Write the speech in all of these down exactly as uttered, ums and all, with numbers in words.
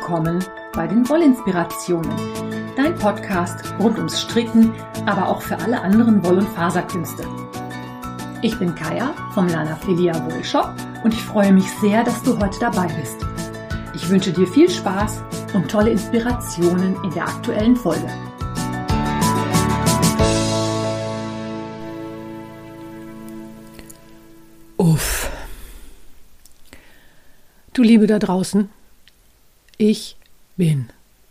willkommen bei den Wollinspirationen, dein Podcast rund ums Stricken, aber auch für alle anderen Woll- und Faserkünste. Ich bin Kaya vom Lana Filia Wollshop und ich freue mich sehr, dass du heute dabei bist. Ich wünsche dir viel Spaß und tolle Inspirationen in der aktuellen Folge. Uff. Du Liebe da draußen, ich bin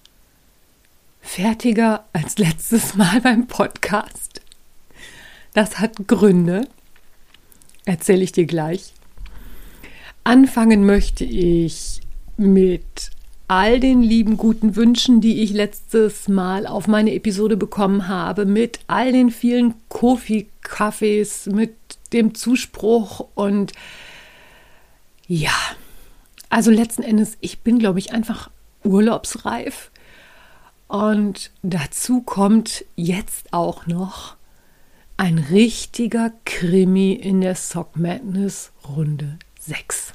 fertiger als letztes Mal beim Podcast. Das hat Gründe, erzähle ich dir gleich. Anfangen möchte ich mit all den lieben guten Wünschen, die ich letztes Mal auf meine Episode bekommen habe, mit all den vielen Kofi-Kaffees, mit dem Zuspruch und ja, also letzten Endes, ich bin, glaube ich, einfach urlaubsreif und dazu kommt jetzt auch noch ein richtiger Krimi in der Sock Madness Runde sechs.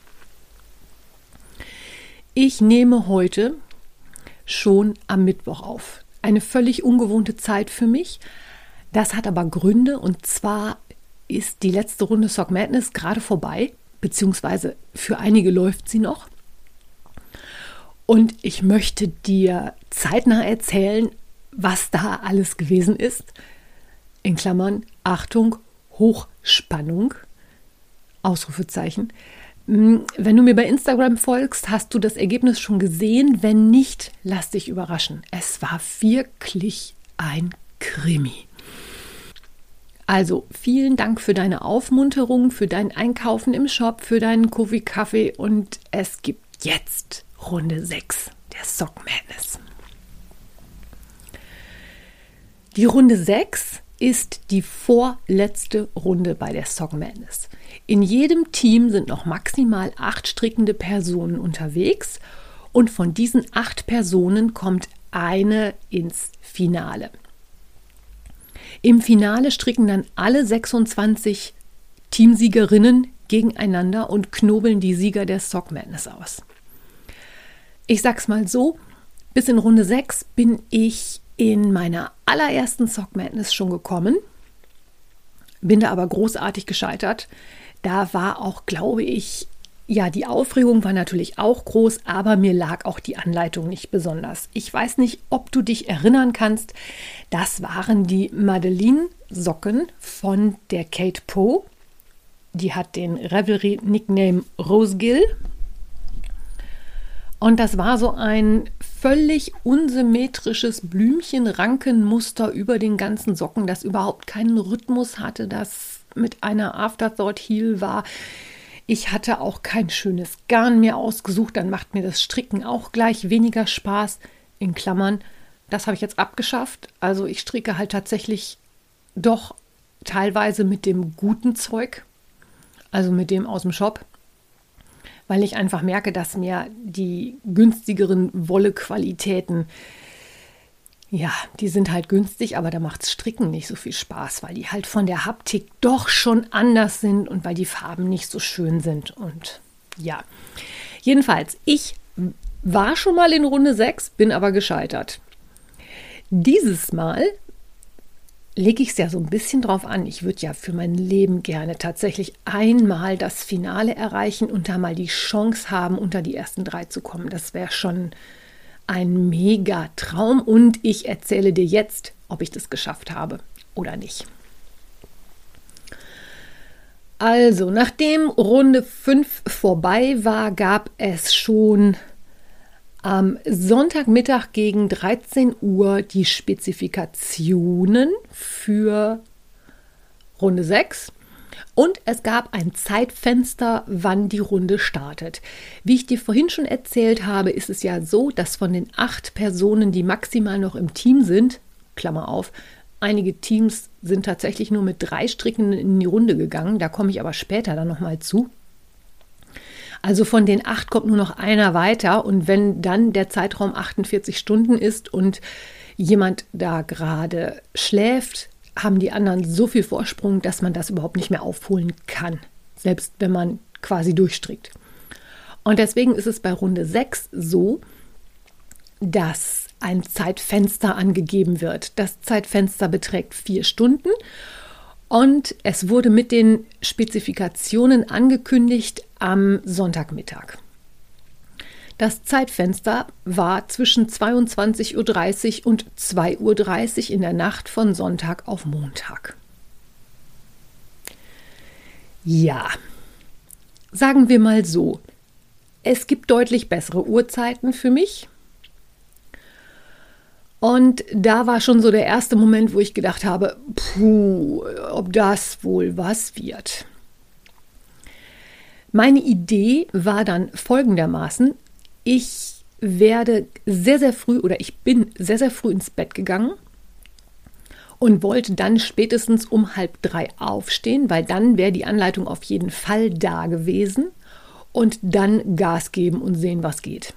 Ich nehme heute schon am Mittwoch auf. Eine völlig ungewohnte Zeit für mich. Das hat aber Gründe und zwar ist die letzte Runde Sock Madness gerade vorbei, beziehungsweise für einige läuft sie noch. Und ich möchte dir zeitnah erzählen, was da alles gewesen ist. In Klammern, Achtung, Hochspannung, Ausrufezeichen. Wenn du mir bei Instagram folgst, hast du das Ergebnis schon gesehen. Wenn nicht, lass dich überraschen. Es war wirklich ein Krimi. Also vielen Dank für deine Aufmunterung, für dein Einkaufen im Shop, für deinen Kofi-Kaffee und es gibt jetzt Runde sechs der Sock Madness. Die Runde sechs ist die vorletzte Runde bei der Sock Madness. In jedem Team sind noch maximal acht strickende Personen unterwegs und von diesen acht Personen kommt eine ins Finale. Im Finale stricken dann alle sechsundzwanzig Teamsiegerinnen gegeneinander und knobeln die Sieger der Sock Madness aus. Ich sag's mal so, bis in Runde sechs bin ich in meiner allerersten Sock Madness schon gekommen, bin da aber großartig gescheitert. Da war auch, glaube ich, ja, die Aufregung war natürlich auch groß, aber mir lag auch die Anleitung nicht besonders. Ich weiß nicht, ob du dich erinnern kannst, das waren die Madeline-Socken von der Kate Poe. Die hat den Revelry-Nickname Rosegill. Und das war so ein völlig unsymmetrisches Blümchen-Rankenmuster über den ganzen Socken, das überhaupt keinen Rhythmus hatte, das mit einer Afterthought-Heel war. Ich hatte auch kein schönes Garn mehr ausgesucht, dann macht mir das Stricken auch gleich weniger Spaß. In Klammern, das habe ich jetzt abgeschafft. Also ich stricke halt tatsächlich doch teilweise mit dem guten Zeug, also mit dem aus dem Shop, weil ich einfach merke, dass mir die günstigeren Wollequalitäten, ja, die sind halt günstig, aber da macht Stricken nicht so viel Spaß, weil die halt von der Haptik doch schon anders sind und weil die Farben nicht so schön sind. Und ja, jedenfalls, ich war schon mal in Runde sechs, bin aber gescheitert. Dieses Mal lege ich es ja so ein bisschen drauf an. Ich würde ja für mein Leben gerne tatsächlich einmal das Finale erreichen und da mal die Chance haben, unter die ersten drei zu kommen. Das wäre schon ein Mega-Traum und ich erzähle dir jetzt, ob ich das geschafft habe oder nicht. Also, nachdem Runde fünf vorbei war, gab es schon am Sonntagmittag gegen dreizehn Uhr die Spezifikationen für Runde sechs. Und es gab ein Zeitfenster, wann die Runde startet. Wie ich dir vorhin schon erzählt habe, ist es ja so, dass von den acht Personen, die maximal noch im Team sind, Klammer auf, einige Teams sind tatsächlich nur mit drei Strickenden in die Runde gegangen, da komme ich aber später dann nochmal zu. Also von den acht kommt nur noch einer weiter und wenn dann der Zeitraum achtundvierzig Stunden ist und jemand da gerade schläft, haben die anderen so viel Vorsprung, dass man das überhaupt nicht mehr aufholen kann, selbst wenn man quasi durchstrickt. Und deswegen ist es bei Runde sechs so, dass ein Zeitfenster angegeben wird. Das Zeitfenster beträgt vier Stunden und es wurde mit den Spezifikationen angekündigt am Sonntagmittag. Das Zeitfenster war zwischen zweiundzwanzig Uhr dreißig und zwei Uhr dreißig in der Nacht von Sonntag auf Montag. Ja, sagen wir mal so, es gibt deutlich bessere Uhrzeiten für mich. Und da war schon so der erste Moment, wo ich gedacht habe, puh, ob das wohl was wird. Meine Idee war dann folgendermaßen: Ich werde sehr, sehr früh oder ich bin sehr, sehr früh ins Bett gegangen und wollte dann spätestens um halb drei aufstehen, weil dann wäre die Anleitung auf jeden Fall da gewesen und dann Gas geben und sehen, was geht.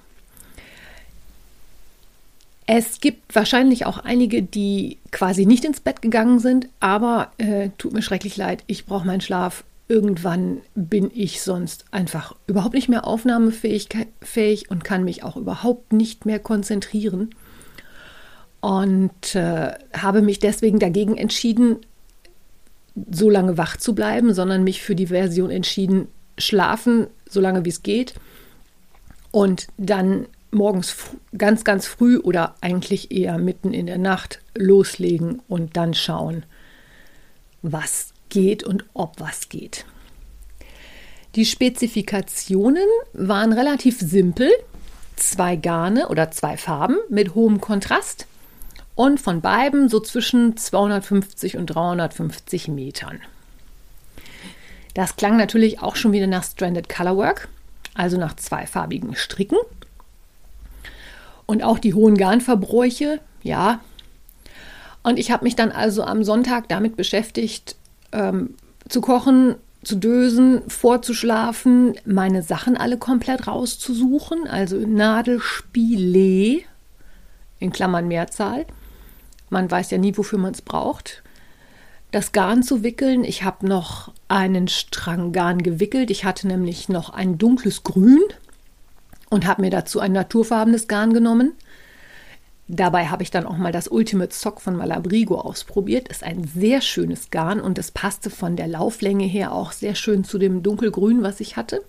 Es gibt wahrscheinlich auch einige, die quasi nicht ins Bett gegangen sind, aber äh, tut mir schrecklich leid, ich brauche meinen Schlaf. Irgendwann bin ich sonst einfach überhaupt nicht mehr aufnahmefähig fähig und kann mich auch überhaupt nicht mehr konzentrieren. Und äh, habe mich deswegen dagegen entschieden, so lange wach zu bleiben, sondern mich für die Version entschieden, schlafen, so lange wie es geht. Und dann morgens ganz, ganz früh oder eigentlich eher mitten in der Nacht loslegen und dann schauen, was geht und ob was geht. Die Spezifikationen waren relativ simpel. Zwei Garne oder zwei Farben mit hohem Kontrast und von beiden so zwischen zweihundertfünfzig und dreihundertfünfzig Metern. Das klang natürlich auch schon wieder nach Stranded Colorwork, also nach zweifarbigen Stricken. Und auch die hohen Garnverbräuche, ja. Und ich habe mich dann also am Sonntag damit beschäftigt, ähm, zu kochen, zu dösen, vorzuschlafen, meine Sachen alle komplett rauszusuchen, also Nadelspiele, in Klammern Mehrzahl. Man weiß ja nie, wofür man es braucht. Das Garn zu wickeln. Ich habe noch einen Strang Garn gewickelt. Ich hatte nämlich noch ein dunkles Grün und habe mir dazu ein naturfarbenes Garn genommen. Dabei habe ich dann auch mal das Ultimate Sock von Malabrigo ausprobiert. Ist ein sehr schönes Garn und es passte von der Lauflänge her auch sehr schön zu dem dunkelgrün, was ich hatte.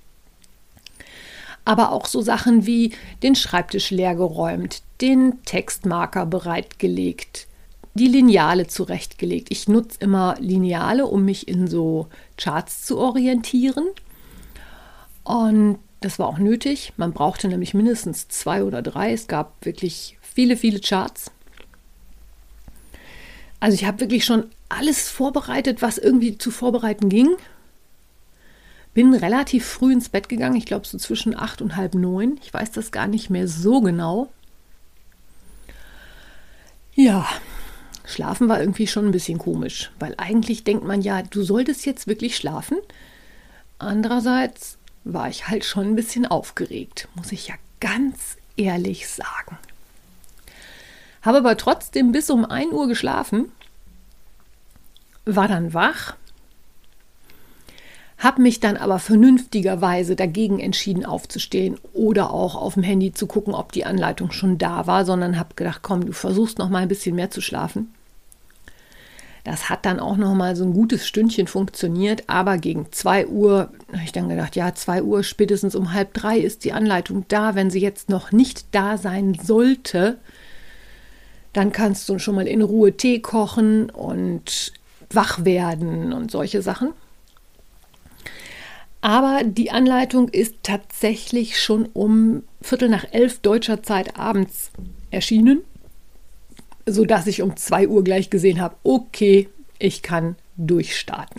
Aber auch so Sachen wie den Schreibtisch leergeräumt, den Textmarker bereitgelegt, die Lineale zurechtgelegt. Ich nutze immer Lineale, um mich in so Charts zu orientieren. Und das war auch nötig. Man brauchte nämlich mindestens zwei oder drei. Es gab wirklich viele, viele Charts. Also ich habe wirklich schon alles vorbereitet, was irgendwie zu vorbereiten ging. Bin relativ früh ins Bett gegangen. Ich glaube so zwischen acht und halb neun. Ich weiß das gar nicht mehr so genau. Ja, schlafen war irgendwie schon ein bisschen komisch. Weil eigentlich denkt man ja, du solltest jetzt wirklich schlafen. Andererseits war ich halt schon ein bisschen aufgeregt, muss ich ja ganz ehrlich sagen. Habe aber trotzdem bis um ein Uhr geschlafen, war dann wach, habe mich dann aber vernünftigerweise dagegen entschieden aufzustehen oder auch auf dem Handy zu gucken, ob die Anleitung schon da war, sondern habe gedacht, komm, du versuchst noch mal ein bisschen mehr zu schlafen. Das hat dann auch noch mal so ein gutes Stündchen funktioniert, aber gegen zwei Uhr habe ich dann gedacht, ja, zwei Uhr, spätestens um halb drei ist die Anleitung da. Wenn sie jetzt noch nicht da sein sollte, dann kannst du schon mal in Ruhe Tee kochen und wach werden und solche Sachen. Aber die Anleitung ist tatsächlich schon um Viertel nach elf deutscher Zeit abends erschienen, sodass ich um zwei Uhr gleich gesehen habe, okay, ich kann durchstarten.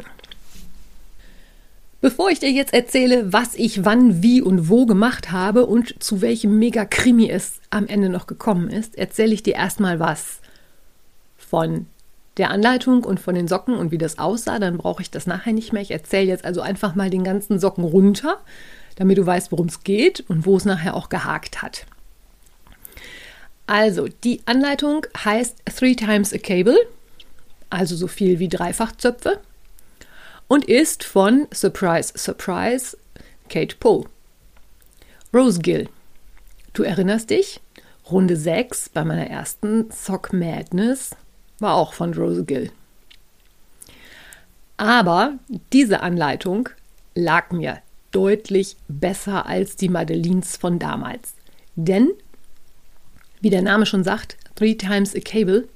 Bevor ich dir jetzt erzähle, was ich wann, wie und wo gemacht habe und zu welchem Mega-Krimi es am Ende noch gekommen ist, erzähle ich dir erstmal was von der Anleitung und von den Socken und wie das aussah. Dann brauche ich das nachher nicht mehr. Ich erzähle jetzt also einfach mal den ganzen Socken runter, damit du weißt, worum es geht und wo es nachher auch gehakt hat. Also, die Anleitung heißt Three Times a Cable, also so viel wie Dreifachzöpfe, und ist von, surprise, surprise, Kate Poe. Rose Gill. Du erinnerst dich? Runde sechs bei meiner ersten Sock Madness war auch von Rosegill. Aber diese Anleitung lag mir deutlich besser als die Madelines von damals. Denn, wie der Name schon sagt, Three Times a Cable,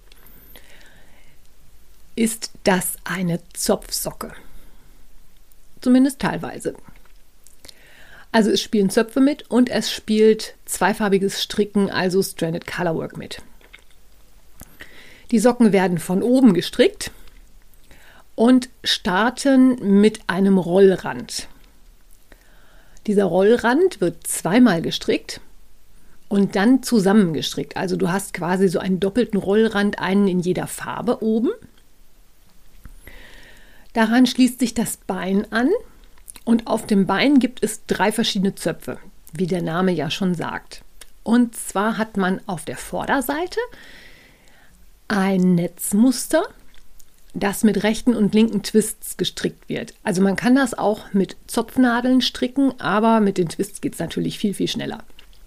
ist das eine Zopfsocke. Zumindest teilweise. Also es spielen Zöpfe mit und es spielt zweifarbiges Stricken, also Stranded Colorwork mit. Die Socken werden von oben gestrickt und starten mit einem Rollrand. Dieser Rollrand wird zweimal gestrickt und dann zusammengestrickt. Also du hast quasi so einen doppelten Rollrand, einen in jeder Farbe oben. Daran schließt sich das Bein an und auf dem Bein gibt es drei verschiedene Zöpfe, wie der Name ja schon sagt. Und zwar hat man auf der Vorderseite ein Netzmuster, das mit rechten und linken Twists gestrickt wird. Also man kann das auch mit Zopfnadeln stricken, aber mit den Twists geht es natürlich viel, viel schneller.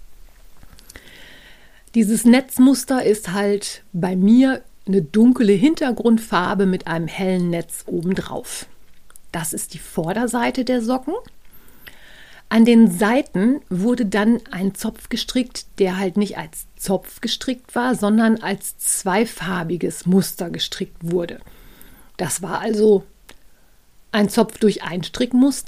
Dieses Netzmuster ist halt bei mir eine dunkle Hintergrundfarbe mit einem hellen Netz obendrauf. Das ist die Vorderseite der Socken. An den Seiten wurde dann ein Zopf gestrickt, der halt nicht als Zopf gestrickt war, sondern als zweifarbiges Muster gestrickt wurde. Das war also ein Zopf durch Einstrickmuster.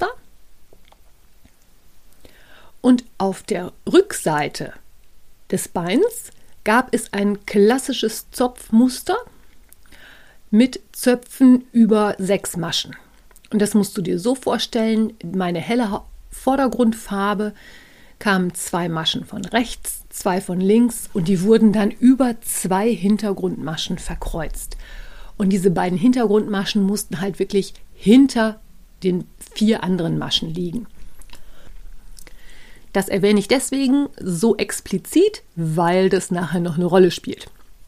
Und auf der Rückseite des Beins gab es ein klassisches Zopfmuster mit Zöpfen über sechs Maschen. Und das musst du dir so vorstellen, meine helle Vordergrundfarbe kamen zwei Maschen von rechts, zwei von links und die wurden dann über zwei Hintergrundmaschen verkreuzt. Und diese beiden Hintergrundmaschen mussten halt wirklich hinter den vier anderen Maschen liegen. Das erwähne ich deswegen so explizit, weil das nachher noch eine Rolle spielt.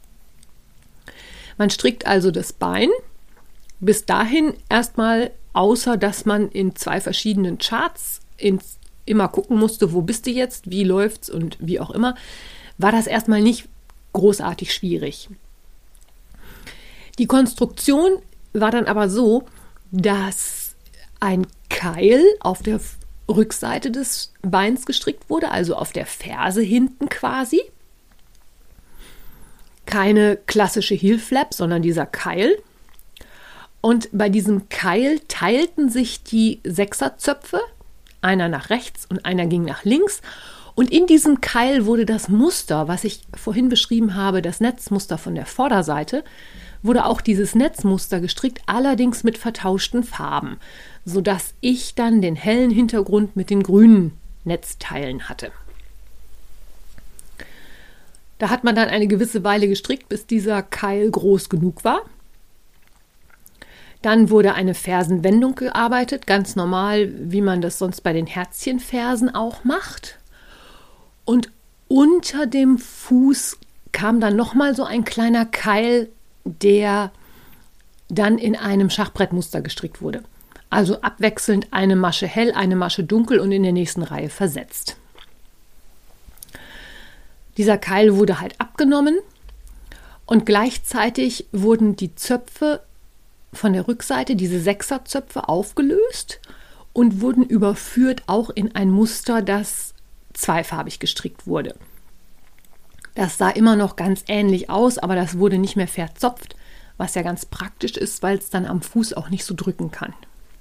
Man strickt also das Bein bis dahin erstmal, außer dass man in zwei verschiedenen Charts ins, immer gucken musste, wo bist du jetzt, wie läuft's und wie auch immer, war das erstmal nicht großartig schwierig. Die Konstruktion war dann aber so, dass ein Keil auf der Rückseite des Beins gestrickt wurde, also auf der Ferse hinten quasi. Keine klassische Heel Flap, sondern dieser Keil. Und bei diesem Keil teilten sich die Sechserzöpfe, einer nach rechts und einer ging nach links. Und in diesem Keil wurde das Muster, was ich vorhin beschrieben habe, das Netzmuster von der Vorderseite, wurde auch dieses Netzmuster gestrickt, allerdings mit vertauschten Farben, sodass ich dann den hellen Hintergrund mit den grünen Netzteilen hatte. Da hat man dann eine gewisse Weile gestrickt, bis dieser Keil groß genug war. Dann wurde eine Fersenwendung gearbeitet, ganz normal, wie man das sonst bei den Herzchenfersen auch macht. Und unter dem Fuß kam dann nochmal so ein kleiner Keil, der dann in einem Schachbrettmuster gestrickt wurde. Also abwechselnd eine Masche hell, eine Masche dunkel und in der nächsten Reihe versetzt. Dieser Keil wurde halt abgenommen und gleichzeitig wurden die Zöpfe von der Rückseite, diese Sechserzöpfe, aufgelöst und wurden überführt auch in ein Muster, das zweifarbig gestrickt wurde. Das sah immer noch ganz ähnlich aus, aber das wurde nicht mehr verzopft, was ja ganz praktisch ist, weil es dann am Fuß auch nicht so drücken kann.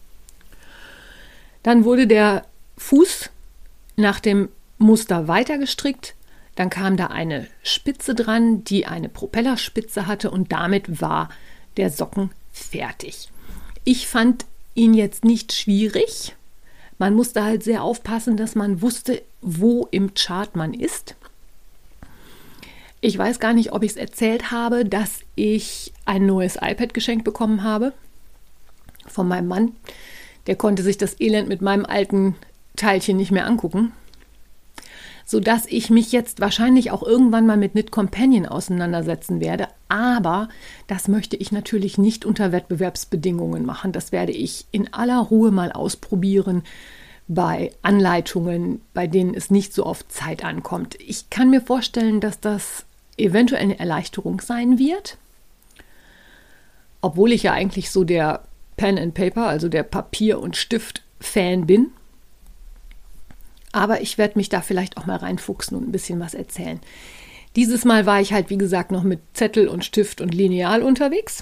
Dann wurde der Fuß nach dem Muster weiter gestrickt. Dann kam da eine Spitze dran, die eine Propellerspitze hatte und damit war der Socken fertig. Ich fand ihn jetzt nicht schwierig. Man musste halt sehr aufpassen, dass man wusste, wo im Chart man ist. Ich weiß gar nicht, ob ich es erzählt habe, dass ich ein neues iPad geschenkt bekommen habe von meinem Mann. Der konnte sich das Elend mit meinem alten Teilchen nicht mehr angucken, sodass ich mich jetzt wahrscheinlich auch irgendwann mal mit Knit Companion auseinandersetzen werde. Aber das möchte ich natürlich nicht unter Wettbewerbsbedingungen machen. Das werde ich in aller Ruhe mal ausprobieren, bei Anleitungen, bei denen es nicht so auf Zeit ankommt. Ich kann mir vorstellen, dass das eventuell eine Erleichterung sein wird, obwohl ich ja eigentlich so der Pen and Paper, also der Papier- und Stift-Fan bin. Aber ich werde mich da vielleicht auch mal reinfuchsen und ein bisschen was erzählen. Dieses Mal war ich halt, wie gesagt, noch mit Zettel und Stift und Lineal unterwegs.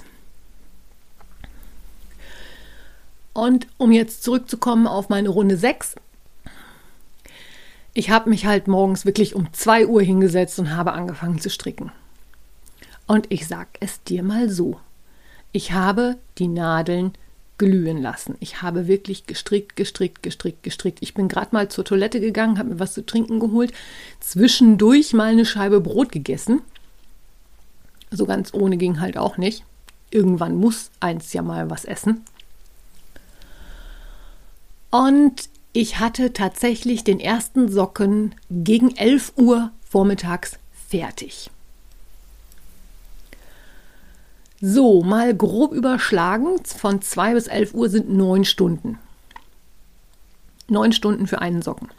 Und um jetzt zurückzukommen auf meine Runde sechs. Ich habe mich halt morgens wirklich um zwei Uhr hingesetzt und habe angefangen zu stricken. Und ich sag es dir mal so. Ich habe die Nadeln glühen lassen. Ich habe wirklich gestrickt, gestrickt, gestrickt, gestrickt. Ich bin gerade mal zur Toilette gegangen, habe mir was zu trinken geholt, zwischendurch mal eine Scheibe Brot gegessen. So ganz ohne ging halt auch nicht. Irgendwann muss eins ja mal was essen. Und ich hatte tatsächlich den ersten Socken gegen elf Uhr vormittags fertig. So, mal grob überschlagen, von zwei bis elf Uhr sind neun Stunden. Neun Stunden für einen Socken.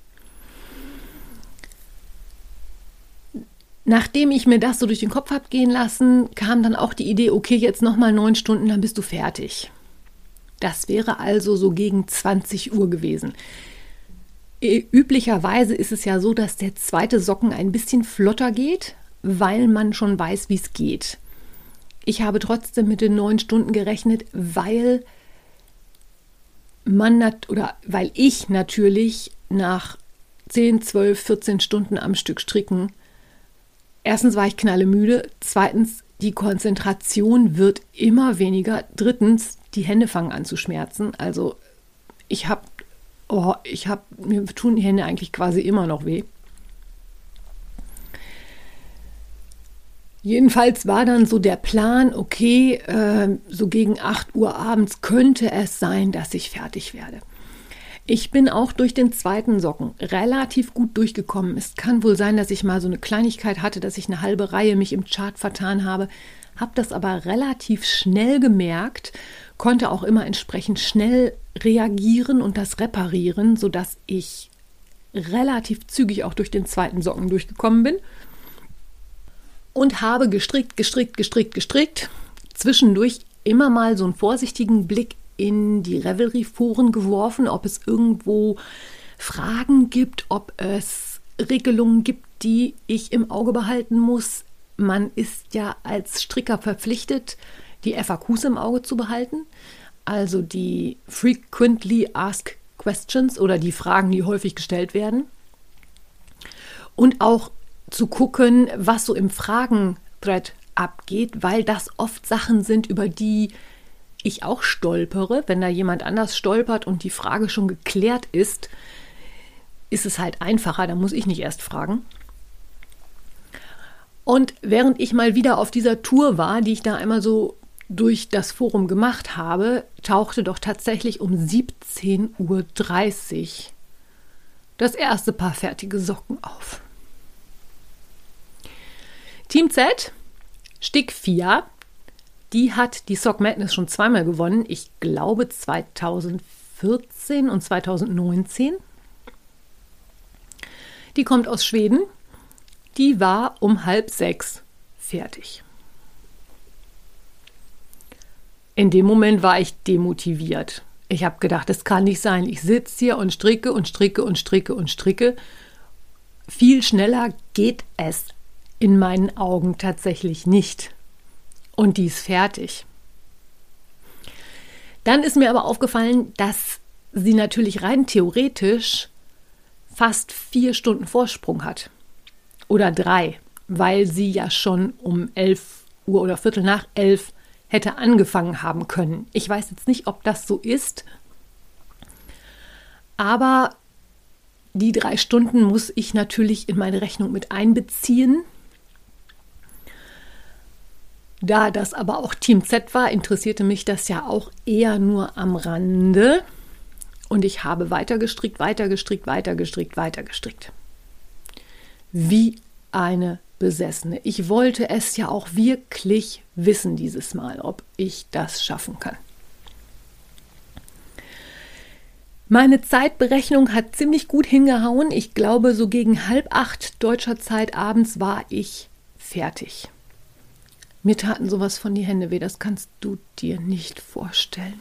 Nachdem ich mir das so durch den Kopf habe gehen lassen, kam dann auch die Idee, okay, jetzt nochmal neun Stunden, dann bist du fertig. Das wäre also so gegen zwanzig Uhr gewesen. Üblicherweise ist es ja so, dass der zweite Socken ein bisschen flotter geht, weil man schon weiß, wie es geht. Ich habe trotzdem mit den neun Stunden gerechnet, weil man nat- oder weil ich natürlich nach zehn, zwölf, vierzehn Stunden am Stück stricken, erstens war ich knallemüde, zweitens die Konzentration wird immer weniger, drittens die Hände fangen an zu schmerzen. Also ich habe, oh, ich habe, mir tun die Hände eigentlich quasi immer noch weh. Jedenfalls war dann so der Plan, okay, äh, so gegen acht Uhr abends könnte es sein, dass ich fertig werde. Ich bin auch durch den zweiten Socken relativ gut durchgekommen. Es kann wohl sein, dass ich mal so eine Kleinigkeit hatte, dass ich eine halbe Reihe mich im Chart vertan habe, habe das aber relativ schnell gemerkt, konnte auch immer entsprechend schnell reagieren und das reparieren, sodass ich relativ zügig auch durch den zweiten Socken durchgekommen bin. Und habe gestrickt, gestrickt, gestrickt, gestrickt. Zwischendurch immer mal so einen vorsichtigen Blick in die Revelry-Foren geworfen, ob es irgendwo Fragen gibt, ob es Regelungen gibt, die ich im Auge behalten muss. Man ist ja als Stricker verpflichtet, die F A Qs im Auge zu behalten, also die Frequently Asked Questions oder die Fragen, die häufig gestellt werden. Und auch zu gucken, was so im Fragen-Thread abgeht, weil das oft Sachen sind, über die ich auch stolpere. Wenn da jemand anders stolpert und die Frage schon geklärt ist, ist es halt einfacher, da muss ich nicht erst fragen. Und während ich mal wieder auf dieser Tour war, die ich da einmal so durch das Forum gemacht habe, tauchte doch tatsächlich um siebzehn Uhr dreißig das erste Paar fertige Socken auf. Team Z, Stick vier, die hat die Sock Madness schon zweimal gewonnen. Ich glaube zweitausendvierzehn und zweitausendneunzehn. Die kommt aus Schweden. Die war um halb sechs fertig. In dem Moment war ich demotiviert. Ich habe gedacht, das kann nicht sein. Ich sitze hier und stricke und stricke und stricke und stricke. Viel schneller geht es in meinen Augen tatsächlich nicht. Und die ist fertig. Dann ist mir aber aufgefallen, dass sie natürlich rein theoretisch fast vier Stunden Vorsprung hat. Oder drei, weil sie ja schon um elf Uhr oder Viertel nach elf hätte angefangen haben können. Ich weiß jetzt nicht, ob das so ist, aber die drei Stunden muss ich natürlich in meine Rechnung mit einbeziehen. Da das aber auch Team Z war, interessierte mich das ja auch eher nur am Rande. Und ich habe weiter gestrickt, weiter gestrickt, weiter gestrickt, weiter gestrickt. Wie eine Besessene. Ich wollte es ja auch wirklich wissen dieses Mal, ob ich das schaffen kann. Meine Zeitberechnung hat ziemlich gut hingehauen. Ich glaube, so gegen halb acht deutscher Zeit abends war ich fertig. Mir taten sowas von die Hände weh, das kannst du dir nicht vorstellen.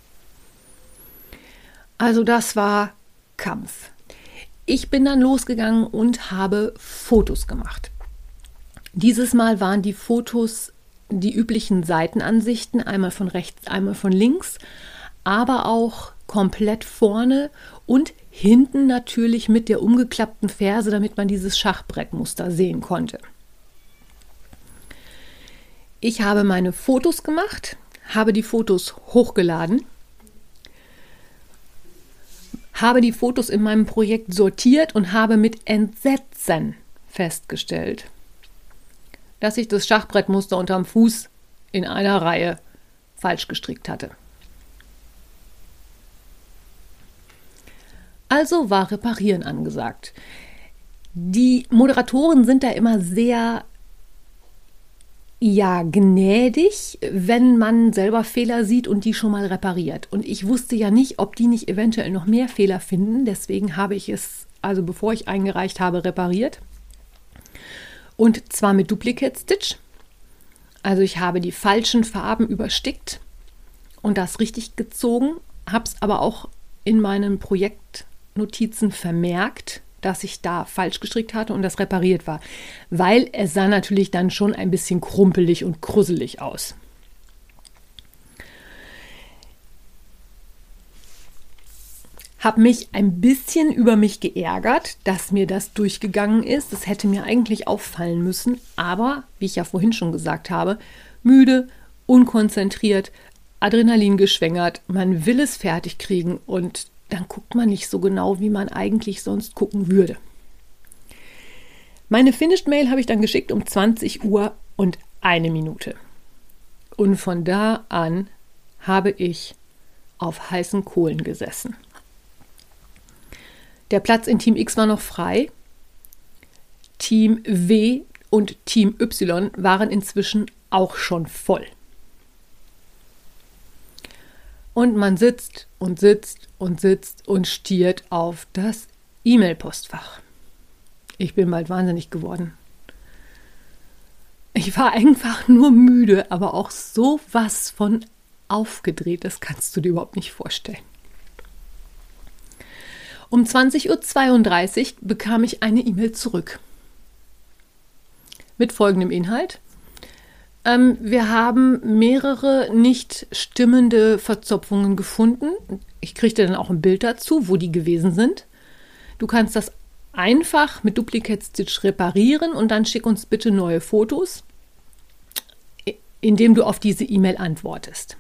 Also das war Kampf. Ich bin dann losgegangen und habe Fotos gemacht. Dieses Mal waren die Fotos die üblichen Seitenansichten, einmal von rechts, einmal von links, aber auch komplett vorne und hinten natürlich mit der umgeklappten Ferse, damit man dieses Schachbrettmuster sehen konnte. Ich habe meine Fotos gemacht, habe die Fotos hochgeladen, habe die Fotos in meinem Projekt sortiert und habe mit Entsetzen festgestellt, dass ich das Schachbrettmuster unterm Fuß in einer Reihe falsch gestrickt hatte. Also war Reparieren angesagt. Die Moderatoren sind da immer sehr, ja, gnädig, wenn man selber Fehler sieht und die schon mal repariert. Und ich wusste ja nicht, ob die nicht eventuell noch mehr Fehler finden. Deswegen habe ich es, also bevor ich eingereicht habe, repariert. Und zwar mit Duplicate Stitch. Also ich habe die falschen Farben überstickt und das richtig gezogen, habe es aber auch in meinen Projektnotizen vermerkt, dass ich da falsch gestrickt hatte und das repariert war, weil es sah natürlich dann schon ein bisschen krumpelig und krusselig aus. Habe mich ein bisschen über mich geärgert, dass mir das durchgegangen ist. Das hätte mir eigentlich auffallen müssen, aber wie ich ja vorhin schon gesagt habe, müde, unkonzentriert, Adrenalin geschwängert, man will es fertig kriegen und dann guckt man nicht so genau, wie man eigentlich sonst gucken würde. Meine Finished Mail habe ich dann geschickt um zwanzig Uhr und eine Minute. Und von da an habe ich auf heißen Kohlen gesessen. Der Platz in Team X war noch frei. Team W und Team Y waren inzwischen auch schon voll. Und man sitzt und sitzt und sitzt und stiert auf das E-Mail-Postfach. Ich bin bald wahnsinnig geworden. Ich war einfach nur müde, aber auch sowas von aufgedreht, das kannst du dir überhaupt nicht vorstellen. Um zwanzig Uhr zweiunddreißig bekam ich eine E-Mail zurück. Mit folgendem Inhalt. Ähm, wir haben mehrere nicht stimmende Verzopfungen gefunden. Ich kriegte dann auch ein Bild dazu, wo die gewesen sind. Du kannst das einfach mit Duplicate Stitch reparieren und dann schick uns bitte neue Fotos, indem du auf diese E-Mail antwortest.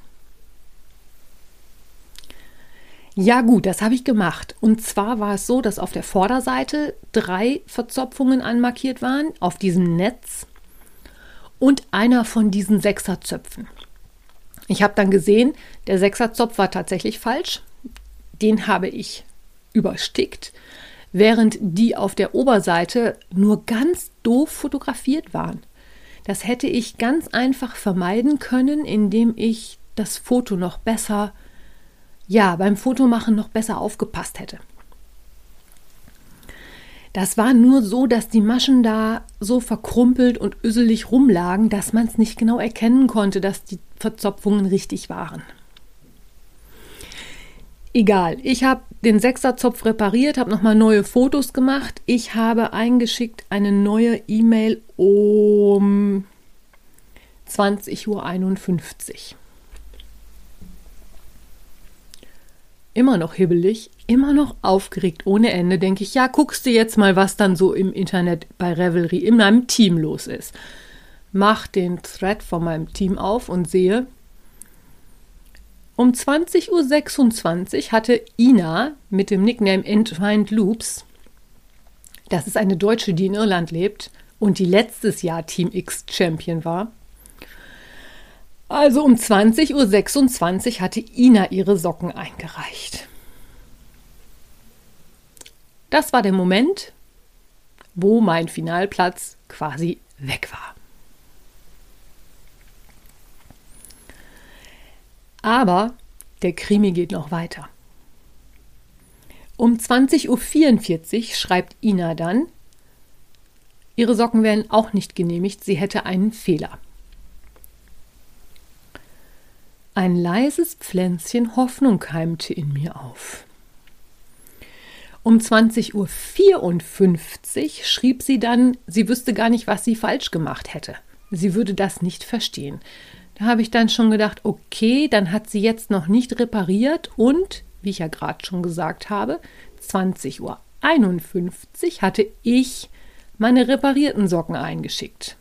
Ja gut, das habe ich gemacht. Und zwar war es so, dass auf der Vorderseite drei Verzopfungen anmarkiert waren, auf diesem Netz und einer von diesen Sechserzöpfen. Ich habe dann gesehen, der Sechserzopf war tatsächlich falsch. Den habe ich überstickt, während die auf der Oberseite nur ganz doof fotografiert waren. Das hätte ich ganz einfach vermeiden können, indem ich das Foto noch besser ja, beim Fotomachen noch besser aufgepasst hätte. Das war nur so, dass die Maschen da so verkrumpelt und öselig rumlagen, dass man es nicht genau erkennen konnte, dass die Verzopfungen richtig waren. Egal, ich habe den Sechserzopf repariert, habe nochmal neue Fotos gemacht. Ich habe eingeschickt eine neue E-Mail um zwanzig Uhr einundfünfzig. Immer noch hibbelig, immer noch aufgeregt ohne Ende, denke ich, ja, guckst du jetzt mal, was dann so im Internet bei Ravelry in meinem Team los ist. Mach den Thread von meinem Team auf und sehe, um zwanzig Uhr sechsundzwanzig hatte Ina mit dem Nickname Entwined Loops, das ist eine Deutsche, die in Irland lebt und die letztes Jahr Team X Champion war, also um zwanzig Uhr sechsundzwanzig hatte Ina ihre Socken eingereicht. Das war der Moment, wo mein Finalplatz quasi weg war. Aber der Krimi geht noch weiter. Um zwanzig Uhr vierundvierzig schreibt Ina dann, ihre Socken werden auch nicht genehmigt, sie hätte einen Fehler. Ein leises Pflänzchen Hoffnung keimte in mir auf. Um zwanzig Uhr vierundfünfzig schrieb sie dann, sie wüsste gar nicht, was sie falsch gemacht hätte. Sie würde das nicht verstehen. Da habe ich dann schon gedacht, okay, dann hat sie jetzt noch nicht repariert und, wie ich ja gerade schon gesagt habe, zwanzig Uhr einundfünfzig hatte ich meine reparierten Socken eingeschickt.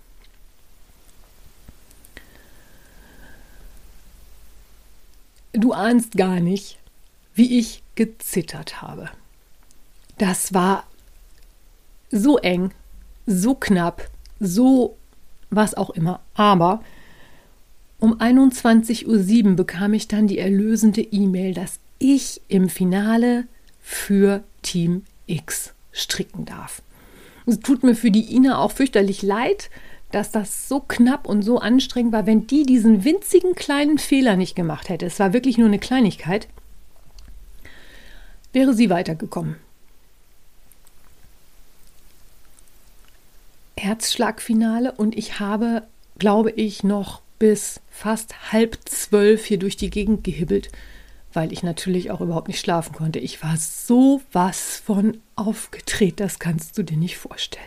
Du ahnst gar nicht, wie ich gezittert habe. Das war so eng, so knapp, so was auch immer. Aber um einundzwanzig Uhr sieben bekam ich dann die erlösende E-Mail, dass ich im Finale für Team X stricken darf. Es tut mir für die Ina auch fürchterlich leid, dass das so knapp und so anstrengend war, wenn die diesen winzigen kleinen Fehler nicht gemacht hätte. Es war wirklich nur eine Kleinigkeit. Wäre sie weitergekommen. Herzschlagfinale und ich habe, glaube ich, noch bis fast halb zwölf hier durch die Gegend gehibbelt, weil ich natürlich auch überhaupt nicht schlafen konnte. Ich war sowas von aufgedreht, das kannst du dir nicht vorstellen.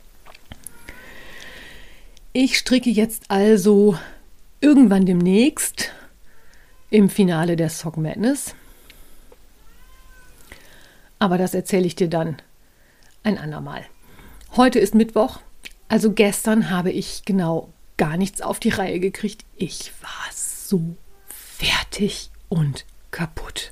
Ich stricke jetzt also irgendwann demnächst im Finale der Sock Madness. Aber das erzähle ich dir dann ein andermal. Heute ist Mittwoch, also gestern habe ich genau gar nichts auf die Reihe gekriegt. Ich war so fertig und kaputt.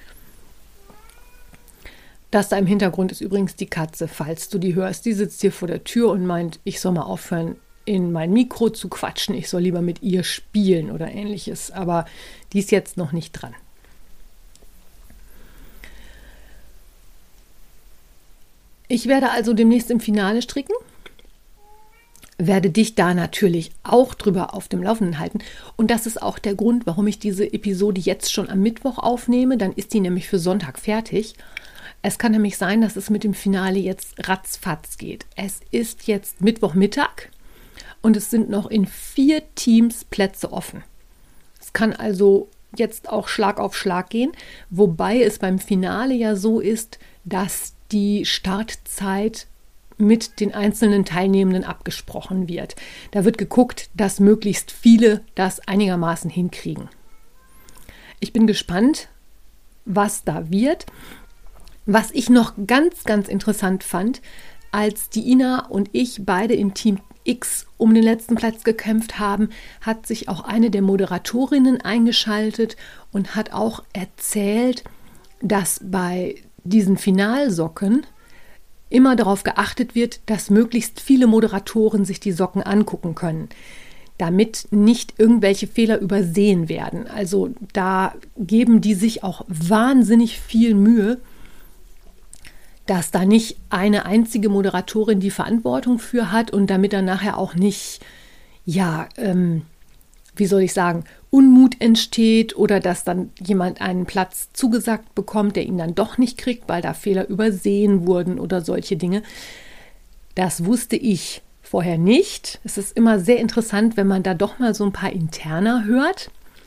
Das da im Hintergrund ist übrigens die Katze, falls du die hörst. Die sitzt hier vor der Tür und meint, ich soll mal aufhören, in mein Mikro zu quatschen. Ich soll lieber mit ihr spielen oder ähnliches. Aber die ist jetzt noch nicht dran. Ich werde also demnächst im Finale stricken. Werde dich da natürlich auch drüber auf dem Laufenden halten. Und das ist auch der Grund, warum ich diese Episode jetzt schon am Mittwoch aufnehme. Dann ist die nämlich für Sonntag fertig. Es kann nämlich sein, dass es mit dem Finale jetzt ratzfatz geht. Es ist jetzt Mittwochmittag und es sind noch in vier Teams Plätze offen. Es kann also jetzt auch Schlag auf Schlag gehen, wobei es beim Finale ja so ist, dass die Startzeit mit den einzelnen Teilnehmenden abgesprochen wird. Da wird geguckt, dass möglichst viele das einigermaßen hinkriegen. Ich bin gespannt, was da wird. Was ich noch ganz, ganz interessant fand, als die Ina und ich beide in Team X um den letzten Platz gekämpft haben, hat sich auch eine der Moderatorinnen eingeschaltet und hat auch erzählt, dass bei diesen Finalsocken immer darauf geachtet wird, dass möglichst viele Moderatoren sich die Socken angucken können, damit nicht irgendwelche Fehler übersehen werden. Also da geben die sich auch wahnsinnig viel Mühe, dass da nicht eine einzige Moderatorin die Verantwortung für hat und damit dann nachher auch nicht, ja, ähm, wie soll ich sagen, Unmut entsteht oder dass dann jemand einen Platz zugesagt bekommt, der ihn dann doch nicht kriegt, weil da Fehler übersehen wurden oder solche Dinge. Das wusste ich vorher nicht. Es ist immer sehr interessant, wenn man da doch mal so ein paar Interna hört.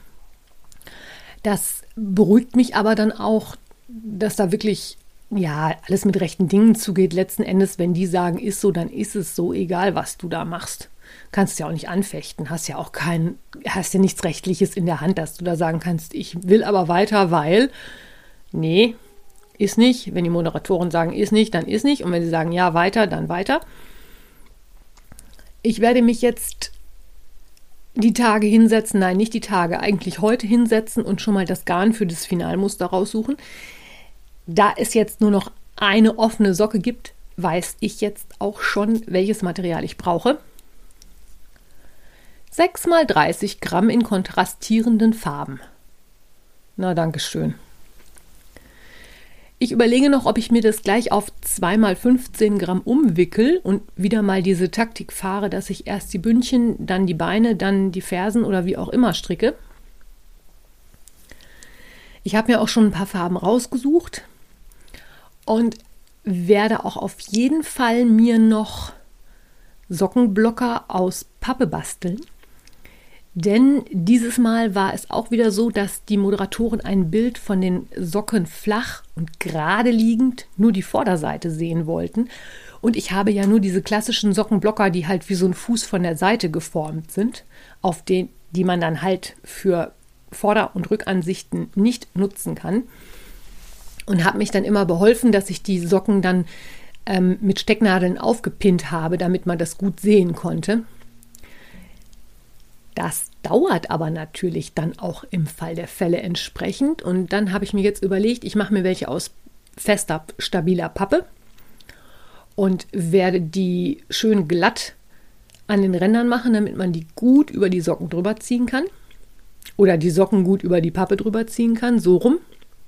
Das beruhigt mich aber dann auch, dass da wirklich ja alles mit rechten Dingen zugeht. Letzten Endes, wenn die sagen, ist so, dann ist es so, egal was du da machst. Kannst ja auch nicht anfechten, hast ja auch kein, hast ja nichts Rechtliches in der Hand, dass du da sagen kannst, ich will aber weiter, weil, nee, ist nicht. Wenn die Moderatoren sagen, ist nicht, dann ist nicht. Und wenn sie sagen, ja, weiter, dann weiter. Ich werde mich jetzt die Tage hinsetzen, nein, nicht die Tage, eigentlich heute hinsetzen und schon mal das Garn für das Finalmuster raussuchen. Da es jetzt nur noch eine offene Socke gibt, weiß ich jetzt auch schon, welches Material ich brauche. sechs mal dreißig Gramm in kontrastierenden Farben. Na, danke schön. Ich überlege noch, ob ich mir das gleich auf zwei mal fünfzehn Gramm umwickel und wieder mal diese Taktik fahre, dass ich erst die Bündchen, dann die Beine, dann die Fersen oder wie auch immer stricke. Ich habe mir auch schon ein paar Farben rausgesucht und werde auch auf jeden Fall mir noch Sockenblocker aus Pappe basteln. Denn dieses Mal war es auch wieder so, dass die Moderatoren ein Bild von den Socken flach und gerade liegend nur die Vorderseite sehen wollten. Und ich habe ja nur diese klassischen Sockenblocker, die halt wie so ein Fuß von der Seite geformt sind, auf den, die man dann halt für Vorder- und Rückansichten nicht nutzen kann. Und habe mich dann immer beholfen, dass ich die Socken dann ähm, mit Stecknadeln aufgepinnt habe, damit man das gut sehen konnte. Das dauert aber natürlich dann auch im Fall der Fälle entsprechend. Und dann habe ich mir jetzt überlegt, ich mache mir welche aus fester, stabiler Pappe und werde die schön glatt an den Rändern machen, damit man die gut über die Socken drüber ziehen kann. Oder die Socken gut über die Pappe drüber ziehen kann, so rum.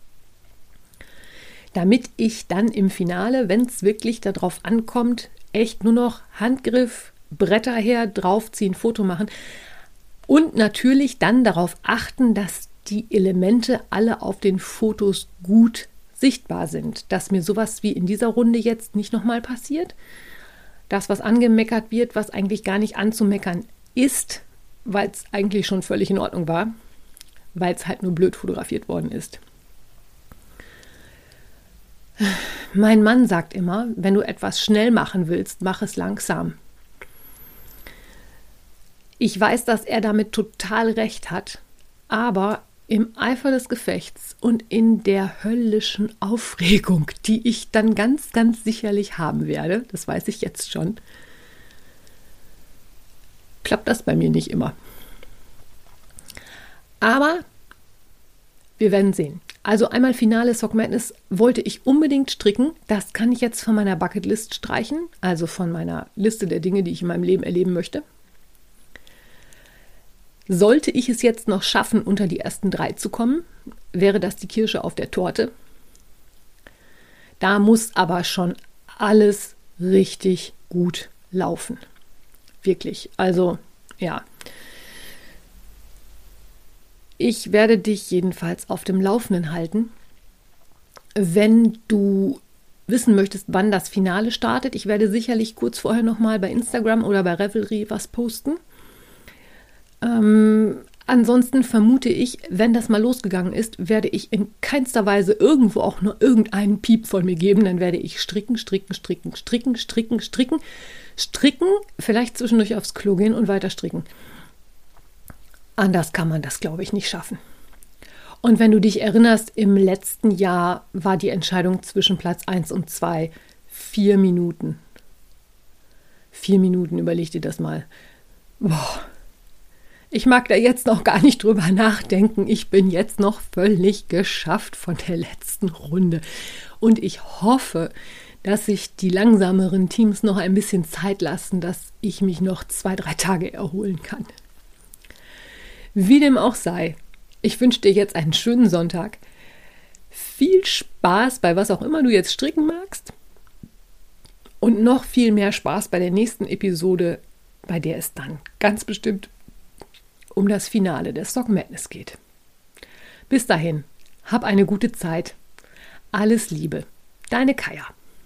Damit ich dann im Finale, wenn es wirklich darauf ankommt, echt nur noch Handgriff, Bretter her, draufziehen, Foto machen. Und natürlich dann darauf achten, dass die Elemente alle auf den Fotos gut sichtbar sind. Dass mir sowas wie in dieser Runde jetzt nicht nochmal passiert. Das, was angemeckert wird, was eigentlich gar nicht anzumeckern ist, weil es eigentlich schon völlig in Ordnung war, weil es halt nur blöd fotografiert worden ist. Mein Mann sagt immer, wenn du etwas schnell machen willst, mach es langsam. Ich weiß, dass er damit total recht hat, aber im Eifer des Gefechts und in der höllischen Aufregung, die ich dann ganz, ganz sicherlich haben werde, das weiß ich jetzt schon, klappt das bei mir nicht immer. Aber wir werden sehen. Also einmal Finale Sock Madness wollte ich unbedingt stricken. Das kann ich jetzt von meiner Bucketlist streichen, also von meiner Liste der Dinge, die ich in meinem Leben erleben möchte. Sollte ich es jetzt noch schaffen, unter die ersten drei zu kommen, wäre das die Kirsche auf der Torte. Da muss aber schon alles richtig gut laufen. Wirklich. Also, ja. Ich werde dich jedenfalls auf dem Laufenden halten. Wenn du wissen möchtest, wann das Finale startet, ich werde sicherlich kurz vorher nochmal bei Instagram oder bei Revelry was posten. Ähm, ansonsten vermute ich, wenn das mal losgegangen ist, werde ich in keinster Weise irgendwo auch nur irgendeinen Piep von mir geben. Dann werde ich stricken, stricken, stricken, stricken, stricken, stricken, stricken, vielleicht zwischendurch aufs Klo gehen und weiter stricken. Anders kann man das, glaube ich, nicht schaffen. Und wenn du dich erinnerst, im letzten Jahr war die Entscheidung zwischen Platz eins und zwei vier Minuten. Vier Minuten, überleg dir das mal. Boah. Ich mag da jetzt noch gar nicht drüber nachdenken. Ich bin jetzt noch völlig geschafft von der letzten Runde. Und ich hoffe, dass sich die langsameren Teams noch ein bisschen Zeit lassen, dass ich mich noch zwei, drei Tage erholen kann. Wie dem auch sei, ich wünsche dir jetzt einen schönen Sonntag. Viel Spaß bei was auch immer du jetzt stricken magst. Und noch viel mehr Spaß bei der nächsten Episode, bei der es dann ganz bestimmt um das Finale der Sock Madness geht. Bis dahin, hab eine gute Zeit. Alles Liebe, deine Kaja.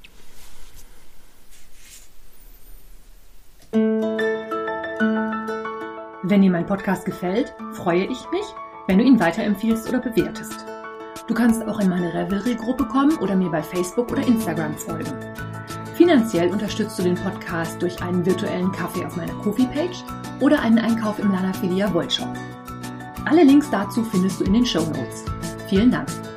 Wenn dir mein Podcast gefällt, freue ich mich, wenn du ihn weiterempfiehlst oder bewertest. Du kannst auch in meine Revelry-Gruppe kommen oder mir bei Facebook oder Instagram folgen. Finanziell unterstützt du den Podcast durch einen virtuellen Kaffee auf meiner Ko-fi-Page oder einen Einkauf im Lana Filia Wollshop. Alle Links dazu findest du in den Shownotes. Vielen Dank.